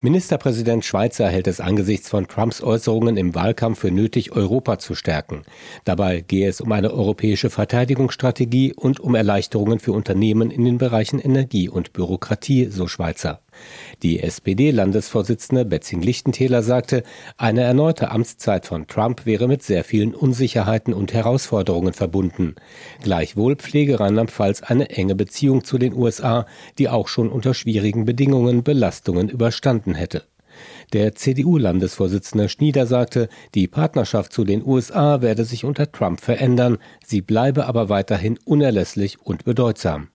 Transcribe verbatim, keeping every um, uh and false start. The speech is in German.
Ministerpräsident Schweizer hält es angesichts von Trumps Äußerungen im Wahlkampf für nötig, Europa zu stärken. Dabei gehe es um eine europäische Verteidigungsstrategie und um Erleichterungen für Unternehmen in den Bereichen Energie und Bürokratie, so Schweizer. Die S P D-Landesvorsitzende Betzing-Lichtentäler sagte, eine erneute Amtszeit von Trump wäre mit sehr vielen Unsicherheiten und Herausforderungen verbunden. Gleichwohl pflege Rheinland-Pfalz eine enge Beziehung zu den U S A, die auch schon unter schwierigen Bedingungen Belastungen überstanden hätte. Der C D U-Landesvorsitzende Schnieder sagte, die Partnerschaft zu den U S A werde sich unter Trump verändern, sie bleibe aber weiterhin unerlässlich und bedeutsam.